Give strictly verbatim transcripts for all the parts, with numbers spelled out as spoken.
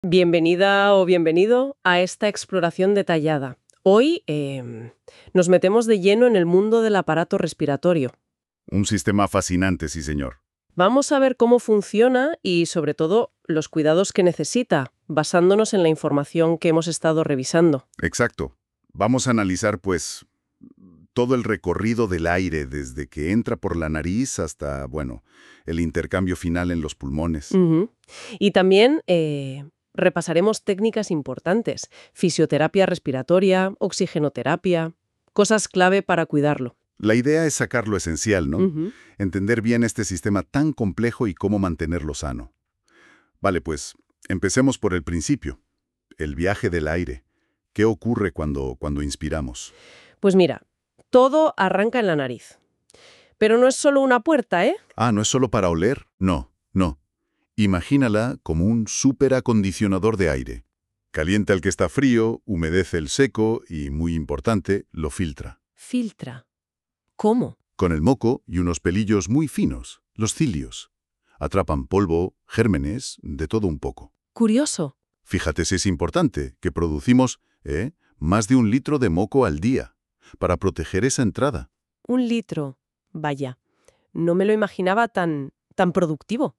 Bienvenida o bienvenido a esta exploración detallada. Hoy eh, nos metemos de lleno en el mundo del aparato respiratorio. Un sistema fascinante, sí, señor. Vamos a ver cómo funciona y, sobre todo, los cuidados que necesita, basándonos en la información que hemos estado revisando. Exacto. Vamos a analizar, pues, todo el recorrido del aire, desde que entra por la nariz hasta, bueno, el intercambio final en los pulmones. Ujú. Y también eh, repasaremos técnicas importantes: fisioterapia respiratoria, oxigenoterapia, cosas clave para cuidarlo. La idea es sacar lo esencial, ¿no? Ujú. Entender bien este sistema tan complejo y cómo mantenerlo sano. Vale, pues, empecemos por el principio. El viaje del aire. ¿Qué ocurre cuando, cuando inspiramos? Pues mira, todo arranca en la nariz. Pero no es solo una puerta, ¿eh? Ah, ¿no es solo para oler? No, no. Imagínala como un superacondicionador de aire. Calienta el que está frío, humedece el seco y, muy importante, lo filtra. Filtra. ¿Cómo? Con el moco y unos pelillos muy finos, los cilios. Atrapan polvo, gérmenes, de todo un poco. Curioso. Fíjate si es importante que producimos ¿eh? más de un litro de moco al día para proteger esa entrada. Un litro. Vaya, no me lo imaginaba tan, tan productivo.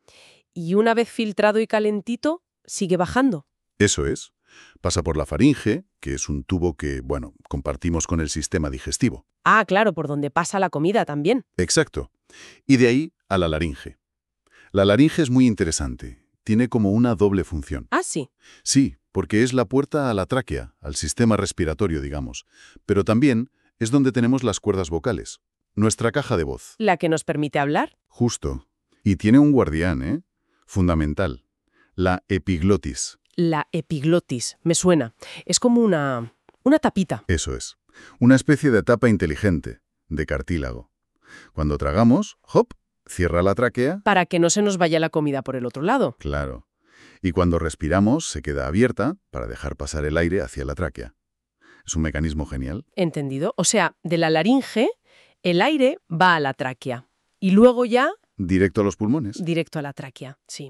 Y una vez filtrado y calentito, sigue bajando. Eso es. Pasa por la faringe, que es un tubo que, bueno, compartimos con el sistema digestivo. Ah, claro, por donde pasa la comida también. Exacto. Y de ahí a la laringe. La laringe es muy interesante. Tiene como una doble función. Ah, sí. Sí, porque es la puerta a la tráquea, al sistema respiratorio, digamos. Pero también es donde tenemos las cuerdas vocales. Nuestra caja de voz. La que nos permite hablar. Justo. Y tiene un guardián, ¿eh? Fundamental. La epiglotis. La epiglotis. Me suena. Es como una, una tapita. Eso es. Una especie de tapa inteligente, de cartílago. Cuando tragamos, hop, cierra la tráquea. Para que no se nos vaya la comida por el otro lado. Claro. Y cuando respiramos, se queda abierta para dejar pasar el aire hacia la tráquea. Es un mecanismo genial. ¿Entendido? O sea, de la laringe, el aire va a la tráquea. Y luego ya, Directo a los pulmones. directo a la tráquea. Sí.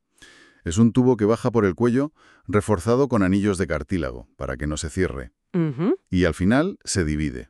Es un tubo que baja por el cuello, reforzado con anillos de cartílago, para que no se cierre. Ujú. Y al final se divide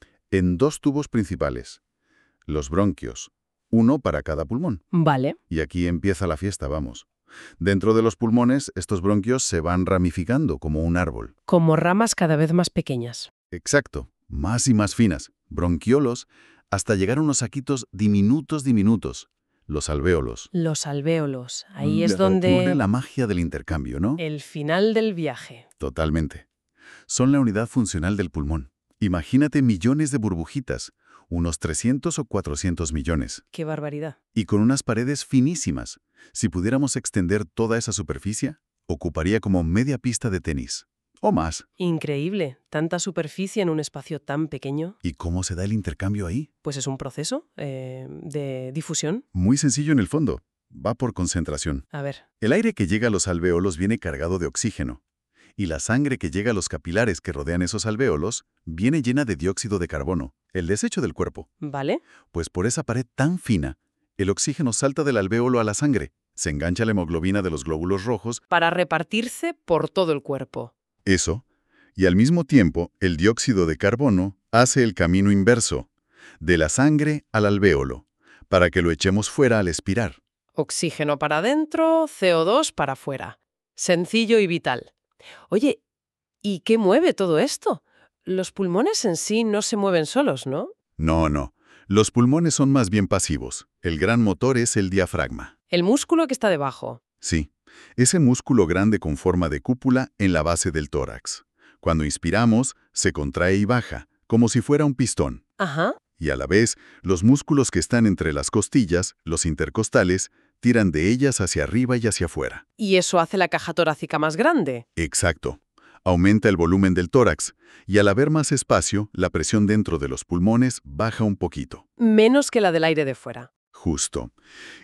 en dos tubos principales. Los bronquios, uno para cada pulmón. Vale. Y aquí empieza la fiesta, vamos. Dentro de los pulmones, estos bronquios se van ramificando como un árbol. Como ramas cada vez más pequeñas. Exacto, más y más finas, bronquiolos, hasta llegar a unos saquitos diminutos diminutos, los alvéolos. Los alvéolos. Ahí es Le ocurre donde... la magia del intercambio, ¿no? El final del viaje. Totalmente. Son la unidad funcional del pulmón. Imagínate millones de burbujitas, unos trescientos o cuatrocientos millones, ¡Qué barbaridad! y con unas paredes finísimas. Si pudiéramos extender toda esa superficie, ocuparía como media pista de tenis, o más. Increíble. Tanta superficie en un espacio tan pequeño. ¿Y cómo se da el intercambio ahí? Pues es un proceso eh, de difusión. Muy sencillo en el fondo. Va por concentración. A ver. El aire que llega a los alvéolos viene cargado de oxígeno, y la sangre que llega a los capilares que rodean esos alvéolos viene llena de dióxido de carbono, el desecho del cuerpo. ¿Vale? Pues por esa pared tan fina, el oxígeno salta del alvéolo a la sangre, se engancha a la hemoglobina de los glóbulos rojos. Para repartirse por todo el cuerpo. Eso, y al mismo tiempo, el dióxido de carbono hace el camino inverso, de la sangre al alvéolo, para que lo echemos fuera al expirar. Oxígeno para adentro, C O dos para afuera. Sencillo y vital. Oye, ¿y qué mueve todo esto? Los pulmones en sí no se mueven solos, ¿no? No, no. Los pulmones son más bien pasivos. El gran motor es el diafragma. El músculo que está debajo. Sí, ese músculo grande con forma de cúpula en la base del tórax. Cuando inspiramos, se contrae y baja, como si fuera un pistón. Ajá. Y a la vez, los músculos que están entre las costillas, los intercostales, tiran de ellas hacia arriba y hacia afuera. ¿Y eso hace la caja torácica más grande? Exacto. Aumenta el volumen del tórax, y al haber más espacio, la presión dentro de los pulmones baja un poquito. Menos que la del aire de fuera. Justo.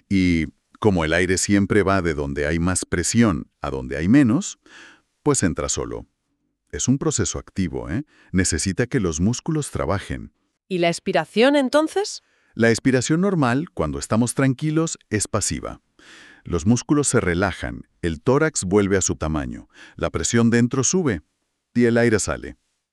Y como el aire siempre va de donde hay más presión a donde hay menos, pues entra solo. Es un proceso activo, ¿eh? Necesita que los músculos trabajen. ¿Y la expiración, entonces? La expiración normal, cuando estamos tranquilos, es pasiva. Los músculos se relajan, el tórax vuelve a su tamaño, la presión dentro sube y el aire sale.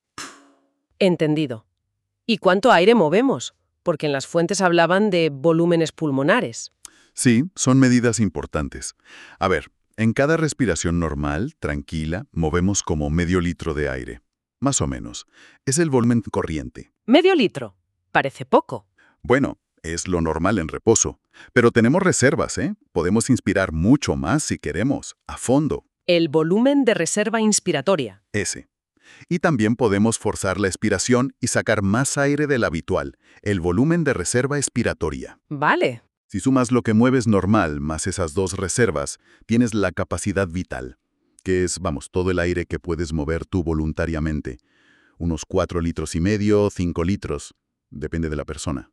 Entendido. ¿Y cuánto aire movemos? Porque en las fuentes hablaban de volúmenes pulmonares. Sí, son medidas importantes. A ver, en cada respiración normal, tranquila, movemos como medio litro de aire. Más o menos. Es el volumen corriente. Medio litro. Parece poco. Bueno, es lo normal en reposo. Pero tenemos reservas, ¿eh? Podemos inspirar mucho más si queremos, a fondo. El volumen de reserva inspiratoria. Ese. Y también podemos forzar la expiración y sacar más aire del habitual, el volumen de reserva expiratoria. Vale. Si sumas lo que mueves normal más esas dos reservas, tienes la capacidad vital, que es, vamos, todo el aire que puedes mover tú voluntariamente. Unos cuatro litros y medio, cinco litros, depende de la persona.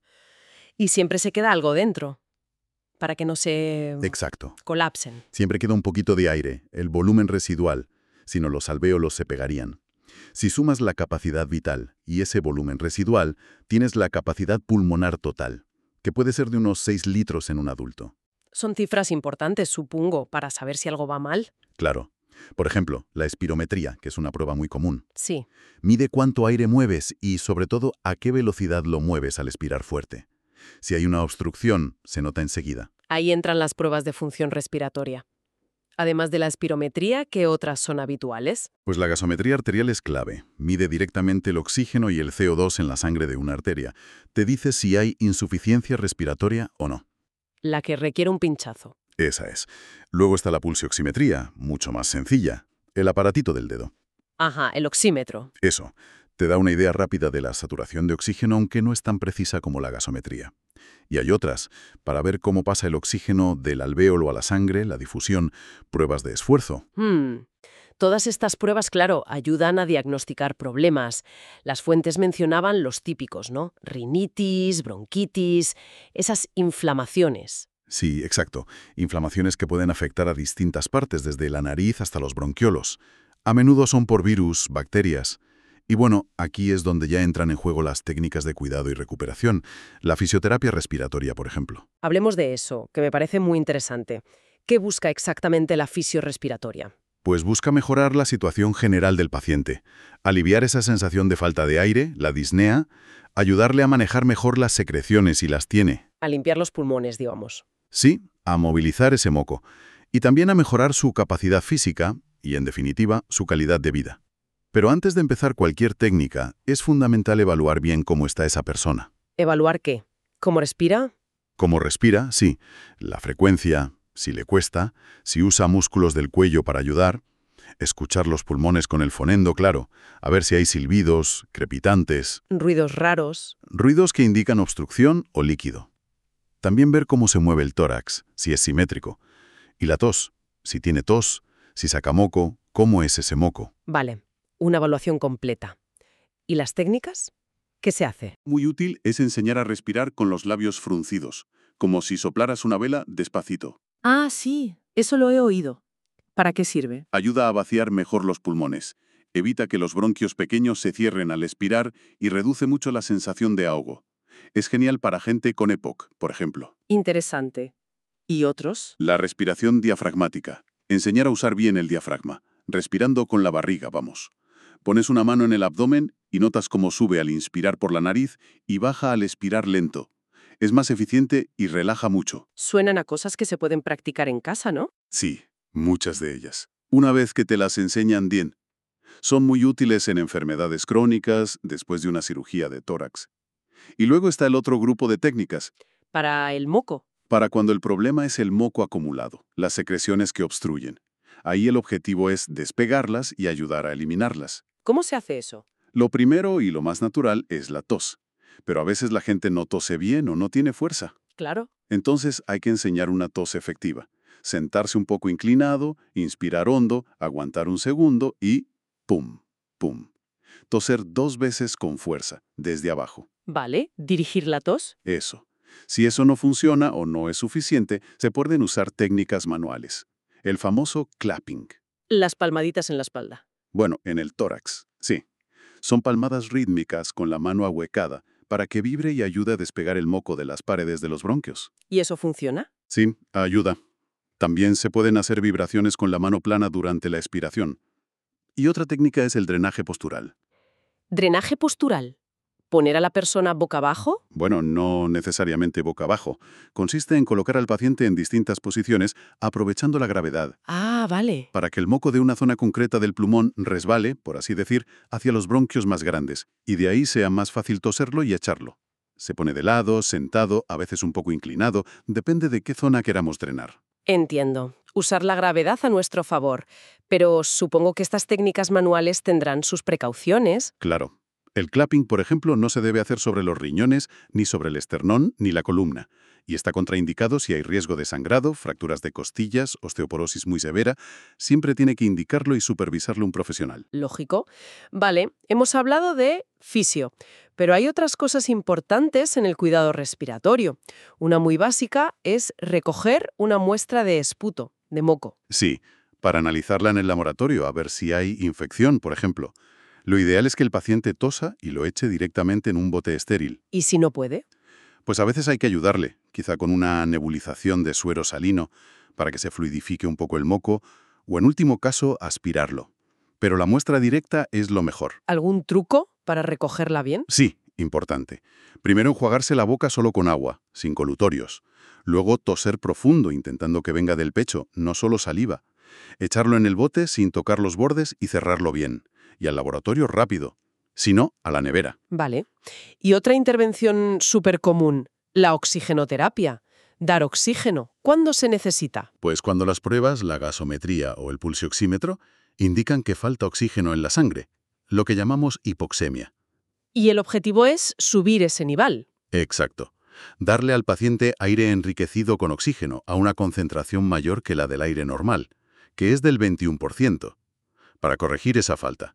Y siempre se queda algo dentro, para que no se Exacto. colapsen. Siempre queda un poquito de aire, el volumen residual, si no los alvéolos se pegarían. Si sumas la capacidad vital y ese volumen residual, tienes la capacidad pulmonar total, que puede ser de unos seis litros en un adulto. Son cifras importantes, supongo, para saber si algo va mal. Claro. Por ejemplo, la espirometría, que es una prueba muy común. Sí. Mide cuánto aire mueves y, sobre todo, a qué velocidad lo mueves al expirar fuerte. Si hay una obstrucción, se nota enseguida. Ahí entran las pruebas de función respiratoria. Además de la espirometría, ¿qué otras son habituales? Pues la gasometría arterial es clave. Mide directamente el oxígeno y el C O dos en la sangre de una arteria. Te dice si hay insuficiencia respiratoria o no. La que requiere un pinchazo. Esa es. Luego está la pulsioximetría, mucho más sencilla. El aparatito del dedo. Ajá, el oxímetro. Eso. Te da una idea rápida de la saturación de oxígeno, aunque no es tan precisa como la gasometría. Y hay otras, para ver cómo pasa el oxígeno del alvéolo a la sangre, la difusión, pruebas de esfuerzo. Hmm. Todas estas pruebas, claro, ayudan a diagnosticar problemas. Las fuentes mencionaban los típicos, ¿no? Rinitis, bronquitis, esas inflamaciones. Sí, exacto. Inflamaciones que pueden afectar a distintas partes, desde la nariz hasta los bronquiolos. A menudo son por virus, bacterias. Y bueno, aquí es donde ya entran en juego las técnicas de cuidado y recuperación. La fisioterapia respiratoria, por ejemplo. Hablemos de eso, que me parece muy interesante. ¿Qué busca exactamente la fisiorrespiratoria? Pues busca mejorar la situación general del paciente, aliviar esa sensación de falta de aire, la disnea, ayudarle a manejar mejor las secreciones si las tiene. A limpiar los pulmones, digamos. Sí, a movilizar ese moco. Y también a mejorar su capacidad física y, en definitiva, su calidad de vida. Pero antes de empezar cualquier técnica, es fundamental evaluar bien cómo está esa persona. ¿Evaluar qué? ¿Cómo respira? Cómo respira, sí. La frecuencia, si le cuesta, si usa músculos del cuello para ayudar. Escuchar los pulmones con el fonendo, claro. A ver si hay silbidos, crepitantes. Ruidos raros. Ruidos que indican obstrucción o líquido. También ver cómo se mueve el tórax, si es simétrico. Y la tos, si tiene tos, si saca moco, cómo es ese moco. Vale, una evaluación completa. ¿Y las técnicas? ¿Qué se hace? Muy útil es enseñar a respirar con los labios fruncidos, como si soplaras una vela despacito. Ah, sí, eso lo he oído. ¿Para qué sirve? Ayuda a vaciar mejor los pulmones, evita que los bronquios pequeños se cierren al expirar y reduce mucho la sensación de ahogo. Es genial para gente con E P O C, por ejemplo. Interesante. ¿Y otros? La respiración diafragmática. Enseñar a usar bien el diafragma, respirando con la barriga, vamos. Pones una mano en el abdomen y notas cómo sube al inspirar por la nariz y baja al expirar lento. Es más eficiente y relaja mucho. Suenan a cosas que se pueden practicar en casa, ¿no? Sí, muchas de ellas. Una vez que te las enseñan bien. Son muy útiles en enfermedades crónicas, después de una cirugía de tórax. Y luego está el otro grupo de técnicas, Para el moco. para cuando el problema es el moco acumulado, las secreciones que obstruyen. Ahí el objetivo es despegarlas y ayudar a eliminarlas. ¿Cómo se hace eso? Lo primero y lo más natural es la tos. Pero a veces la gente no tose bien o no tiene fuerza. Claro. Entonces hay que enseñar una tos efectiva. Sentarse un poco inclinado, inspirar hondo, aguantar un segundo y pum, pum. Toser dos veces con fuerza, desde abajo. Vale, dirigir la tos. Eso. Si eso no funciona o no es suficiente, se pueden usar técnicas manuales. El famoso clapping. Las palmaditas en la espalda. Bueno, en el tórax, sí. Son palmadas rítmicas con la mano ahuecada para que vibre y ayude a despegar el moco de las paredes de los bronquios. ¿Y eso funciona? Sí, ayuda. También se pueden hacer vibraciones con la mano plana durante la expiración. Y otra técnica es el drenaje postural. Drenaje postural. ¿Poner a la persona boca abajo? Bueno, no necesariamente boca abajo. Consiste en colocar al paciente en distintas posiciones aprovechando la gravedad, Ah, vale. para que el moco de una zona concreta del pulmón resbale, por así decir, hacia los bronquios más grandes, y de ahí sea más fácil toserlo y echarlo. Se pone de lado, sentado, a veces un poco inclinado, depende de qué zona queramos drenar. Entiendo. Usar la gravedad a nuestro favor. Pero supongo que estas técnicas manuales tendrán sus precauciones. Claro. El clapping, por ejemplo, no se debe hacer sobre los riñones, ni sobre el esternón, ni la columna, y está contraindicado si hay riesgo de sangrado, fracturas de costillas, osteoporosis muy severa. Siempre tiene que indicarlo y supervisarlo un profesional. Lógico. Vale, hemos hablado de fisio, pero hay otras cosas importantes en el cuidado respiratorio. Una muy básica es recoger una muestra de esputo, de moco. Sí, para analizarla en el laboratorio, a ver si hay infección, por ejemplo. Lo ideal es que el paciente tosa y lo eche directamente en un bote estéril. ¿Y si no puede? Pues a veces hay que ayudarle, quizá con una nebulización de suero salino, para que se fluidifique un poco el moco, o en último caso, aspirarlo. Pero la muestra directa es lo mejor. ¿Algún truco para recogerla bien? Sí, importante. Primero enjuagarse la boca solo con agua, sin colutorios. Luego toser profundo, intentando que venga del pecho, no solo saliva. Echarlo en el bote sin tocar los bordes y cerrarlo bien. Y al laboratorio rápido. Si no, a la nevera. Vale. Y otra intervención súper común, la oxigenoterapia. Dar oxígeno. ¿Cuándo se necesita? Pues cuando las pruebas, la gasometría o el pulsioxímetro, indican que falta oxígeno en la sangre, lo que llamamos hipoxemia. Y el objetivo es subir ese nivel. Exacto. Darle al paciente aire enriquecido con oxígeno a una concentración mayor que la del aire normal, que es del veintiuno por ciento, para corregir esa falta.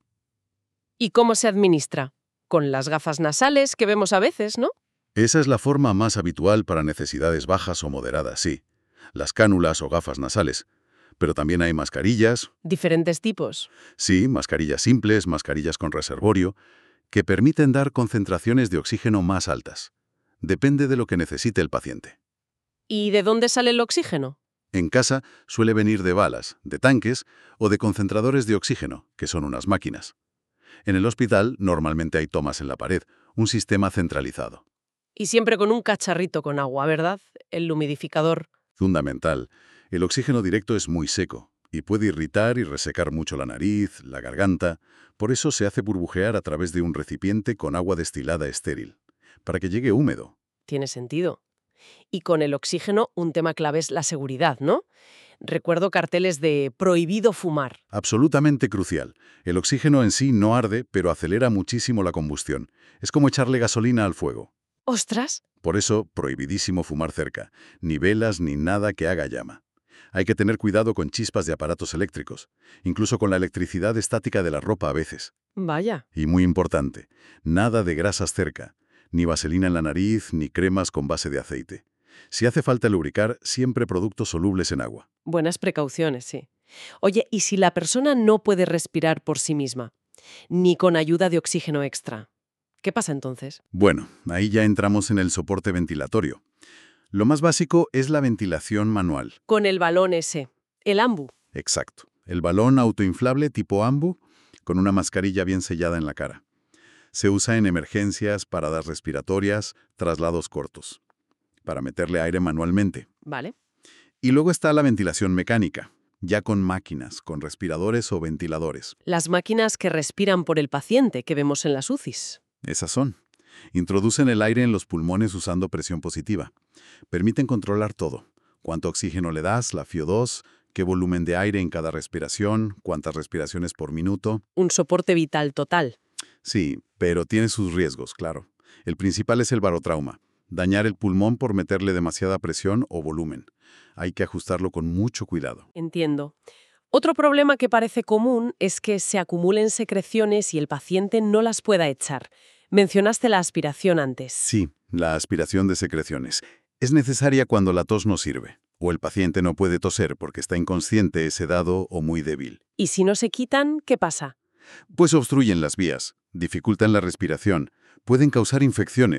¿Y cómo se administra? Con las gafas nasales que vemos a veces, ¿no? Esa es la forma más habitual para necesidades bajas o moderadas, sí. Las cánulas o gafas nasales. Pero también hay mascarillas. Diferentes tipos. Sí, mascarillas simples, mascarillas con reservorio, que permiten dar concentraciones de oxígeno más altas. Depende de lo que necesite el paciente. ¿Y de dónde sale el oxígeno? En casa suele venir de balas, de tanques o de concentradores de oxígeno, que son unas máquinas. En el hospital normalmente hay tomas en la pared, un sistema centralizado. Y siempre con un cacharrito con agua, ¿verdad? El humidificador. Fundamental. El oxígeno directo es muy seco y puede irritar y resecar mucho la nariz, la garganta. Por eso se hace burbujear a través de un recipiente con agua destilada estéril, para que llegue húmedo. Tiene sentido. Y con el oxígeno un tema clave es la seguridad, ¿no? Recuerdo carteles de prohibido fumar. Absolutamente crucial. El oxígeno en sí no arde, pero acelera muchísimo la combustión. Es como echarle gasolina al fuego. ¡Ostras! Por eso, prohibidísimo fumar cerca. Ni velas ni nada que haga llama. Hay que tener cuidado con chispas de aparatos eléctricos, incluso con la electricidad estática de la ropa a veces. Vaya. Y muy importante, nada de grasas cerca, ni vaselina en la nariz, ni cremas con base de aceite. Si hace falta lubricar, siempre productos solubles en agua. Buenas precauciones, sí. Oye, ¿y si la persona no puede respirar por sí misma, ni con ayuda de oxígeno extra? ¿Qué pasa entonces? Bueno, ahí ya entramos en el soporte ventilatorio. Lo más básico es la ventilación manual. Con el balón ese, el ambu. Exacto. El balón autoinflable tipo ambu, con una mascarilla bien sellada en la cara. Se usa en emergencias, paradas respiratorias, traslados cortos, para meterle aire manualmente. Vale. Y luego está la ventilación mecánica, ya con máquinas, con respiradores o ventiladores. Las máquinas que respiran por el paciente que vemos en las U C Is. Esas son. Introducen el aire en los pulmones usando presión positiva. Permiten controlar todo. Cuánto oxígeno le das, la F I O dos, qué volumen de aire en cada respiración, cuántas respiraciones por minuto. Un soporte vital total. Sí, pero tiene sus riesgos, claro. El principal es el barotrauma. Dañar el pulmón por meterle demasiada presión o volumen. Hay que ajustarlo con mucho cuidado. Entiendo. Otro problema que parece común es que se acumulen secreciones y el paciente no las pueda echar. Mencionaste la aspiración antes. Sí, la aspiración de secreciones. Es necesaria cuando la tos no sirve, o el paciente no puede toser porque está inconsciente, sedado o muy débil. ¿Y si no se quitan, qué pasa? Pues obstruyen las vías, dificultan la respiración, pueden causar infecciones.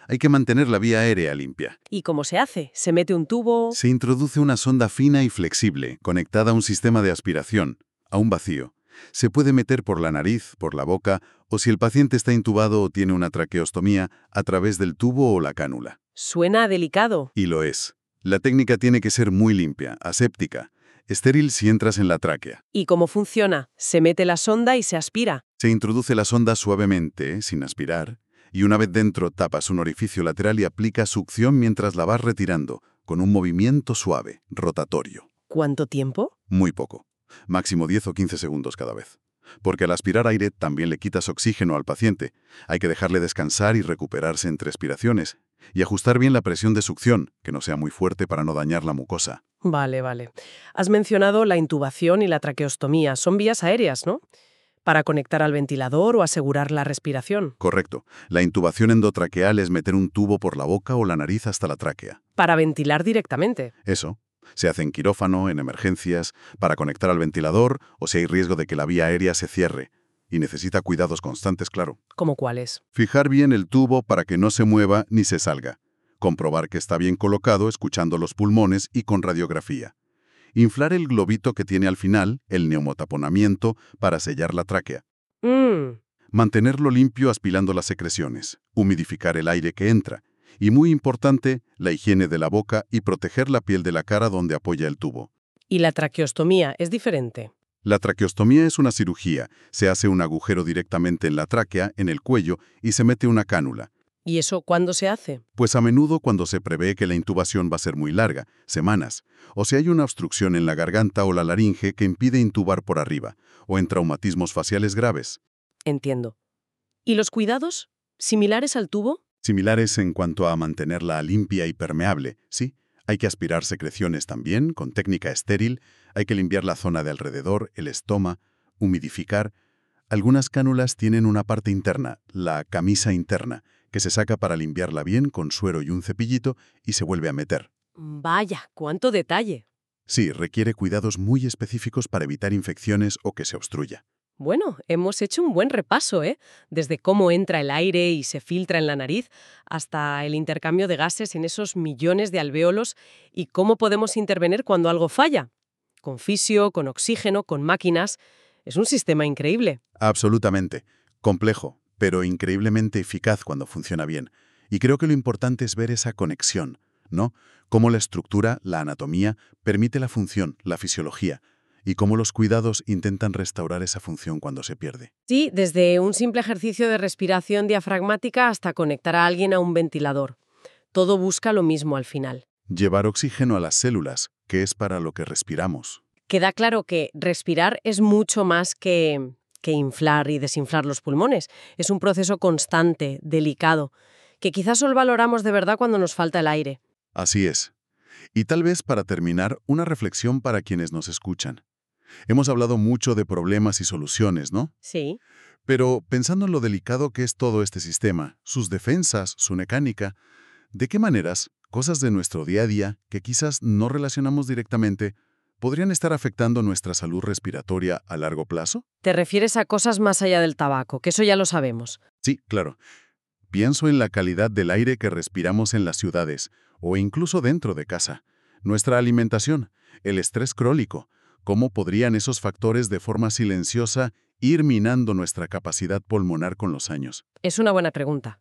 Hay que mantener la vía aérea limpia. ¿Y cómo se hace? ¿Se mete un tubo? Se introduce una sonda fina y flexible, conectada a un sistema de aspiración, a un vacío. Se puede meter por la nariz, por la boca, o si el paciente está intubado o tiene una traqueostomía, a través del tubo o la cánula. Suena delicado. Y lo es. La técnica tiene que ser muy limpia, aséptica, estéril si entras en la tráquea. ¿Y cómo funciona? Se mete la sonda y se aspira. Se introduce la sonda suavemente, sin aspirar, y una vez dentro tapas un orificio lateral y aplicas succión mientras la vas retirando, con un movimiento suave, rotatorio. ¿Cuánto tiempo? Muy poco. Máximo diez o quince segundos cada vez. Porque al aspirar aire también le quitas oxígeno al paciente. Hay que dejarle descansar y recuperarse entre respiraciones. Y ajustar bien la presión de succión, que no sea muy fuerte para no dañar la mucosa. Vale, vale. Has mencionado la intubación y la traqueostomía. Son vías aéreas, ¿no? Para conectar al ventilador o asegurar la respiración. Correcto. La intubación endotraqueal es meter un tubo por la boca o la nariz hasta la tráquea. Para ventilar directamente. Eso. Se hace en quirófano, en emergencias, para conectar al ventilador o si hay riesgo de que la vía aérea se cierre. Y necesita cuidados constantes, claro. ¿Cómo cuáles? Fijar bien el tubo para que no se mueva ni se salga. Comprobar que está bien colocado escuchando los pulmones y con radiografía. Inflar el globito que tiene al final, el neumotaponamiento, para sellar la tráquea. Mmm. Mantenerlo limpio aspirando las secreciones. Humidificar el aire que entra. Y muy importante, la higiene de la boca y proteger la piel de la cara donde apoya el tubo. ¿Y la traqueostomía es diferente? La traqueostomía es una cirugía. Se hace un agujero directamente en la tráquea, en el cuello, y se mete una cánula. ¿Y eso cuándo se hace? Pues a menudo cuando se prevé que la intubación va a ser muy larga, semanas, o si hay una obstrucción en la garganta o la laringe que impide intubar por arriba, o en traumatismos faciales graves. Entiendo. ¿Y los cuidados? ¿Similares al tubo? Similares en cuanto a mantenerla limpia y permeable, sí. Hay que aspirar secreciones también, con técnica estéril, hay que limpiar la zona de alrededor, el estoma, humidificar. Algunas cánulas tienen una parte interna, la camisa interna, que se saca para limpiarla bien con suero y un cepillito y se vuelve a meter. Vaya, cuánto detalle. Sí, requiere cuidados muy específicos para evitar infecciones o que se obstruya. Bueno, hemos hecho un buen repaso, ¿eh? Desde cómo entra el aire y se filtra en la nariz, hasta el intercambio de gases en esos millones de alvéolos y cómo podemos intervenir cuando algo falla. Con fisio, con oxígeno, con máquinas. Es un sistema increíble. Absolutamente. Complejo, pero increíblemente eficaz cuando funciona bien. Y creo que lo importante es ver esa conexión, ¿no? Cómo la estructura, la anatomía, permite la función, la fisiología, y cómo los cuidados intentan restaurar esa función cuando se pierde. Sí, desde un simple ejercicio de respiración diafragmática hasta conectar a alguien a un ventilador. Todo busca lo mismo al final. Llevar oxígeno a las células, que es para lo que respiramos. Queda claro que respirar es mucho más que, que inflar y desinflar los pulmones. Es un proceso constante, delicado, que quizás solo valoramos de verdad cuando nos falta el aire. Así es. Y tal vez para terminar, una reflexión para quienes nos escuchan. Hemos hablado mucho de problemas y soluciones, ¿no? Sí. Pero pensando en lo delicado que es todo este sistema, sus defensas, su mecánica, ¿de qué maneras, cosas de nuestro día a día que quizás no relacionamos directamente, podrían estar afectando nuestra salud respiratoria a largo plazo? ¿Te refieres a cosas más allá del tabaco? Que eso ya lo sabemos. Sí, claro. Pienso en la calidad del aire que respiramos en las ciudades, o incluso dentro de casa. Nuestra alimentación, el estrés crónico. ¿Cómo podrían esos factores de forma silenciosa ir minando nuestra capacidad pulmonar con los años? Es una buena pregunta.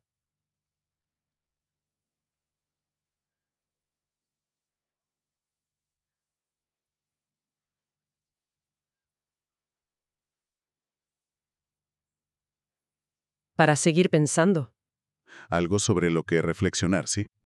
Para seguir pensando. Algo sobre lo que reflexionar, ¿sí?